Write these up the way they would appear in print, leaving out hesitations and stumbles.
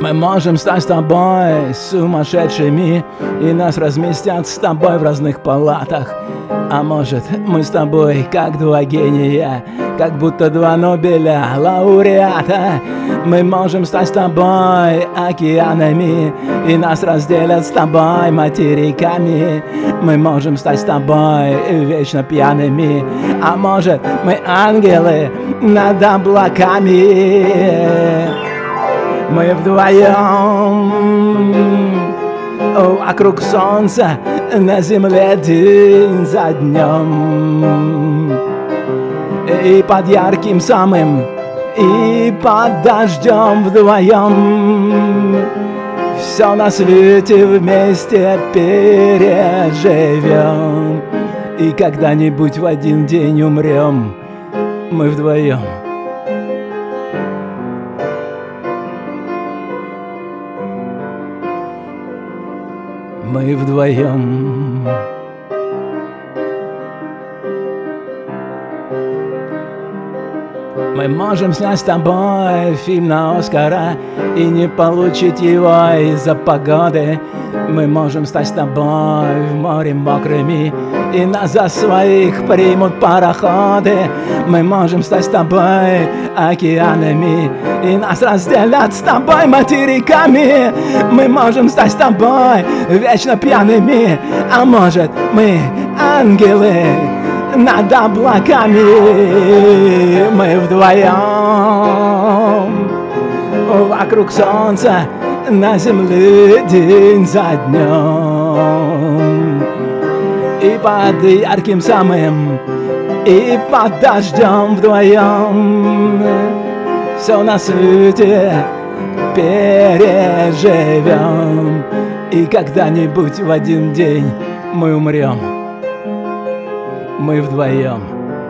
Мы можем стать с тобой сумасшедшими, и нас разместят с тобой в разных палатах. А может, мы с тобой как два гения, как будто два Нобеля лауреата. Мы можем стать с тобой океанами, и нас разделят с тобой материками. Мы можем стать с тобой вечно пьяными, а может, мы ангелы над облаками. Мы вдвоем вокруг солнца, на земле день за днем. И под ярким самым, и под дождем вдвоем. Все на свете вместе переживем. И когда-нибудь в один день умрем. Мы вдвоем. Мы вдвоем. Мы можем снять с тобой фильм на Оскара и не получить его из-за погоды. Мы можем стать с тобой в море мокрыми, и нас за своих примут пароходы. Мы можем стать с тобой океанами, и нас разделят с тобой материками. Мы можем стать с тобой вечно пьяными, а может, мы ангелы над облаками. Мы вдвоем вокруг солнца, на земле день за днем. И под ярким самым, и под дождем вдвоем. Все на свете переживем. И когда-нибудь в один день мы умрем. Мы вдвоем.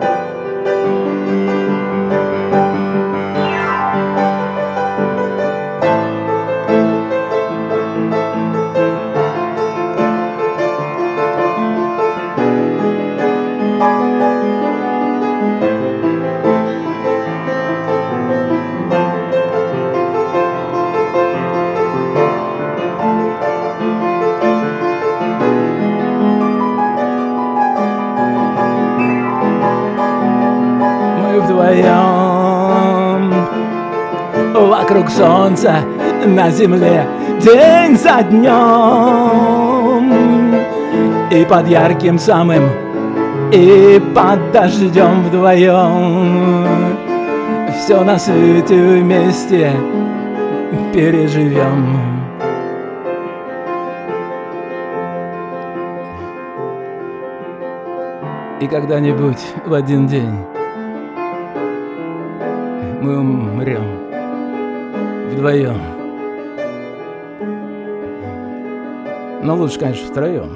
Вдвоем вокруг солнца, на земле день за днем. И под ярким самым, и под дождем вдвоем. Все на свете вместе переживем. И когда-нибудь в один день мы умрем вдвоем. Но лучше, конечно, втроем.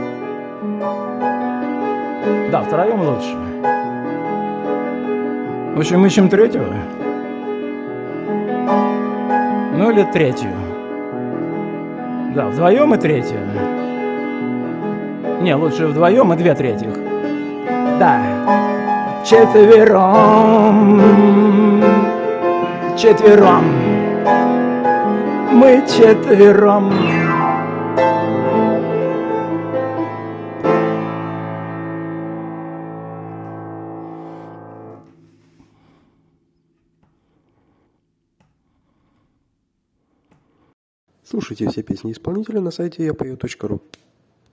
Да, втроем лучше. В общем, ищем третьего. Ну или третью. Да, вдвоем и третью. Не, лучше вдвоем и две третьих. Да. Четвером. Мы четвером. Слушайте все песни исполнителя на сайте yapою.ru.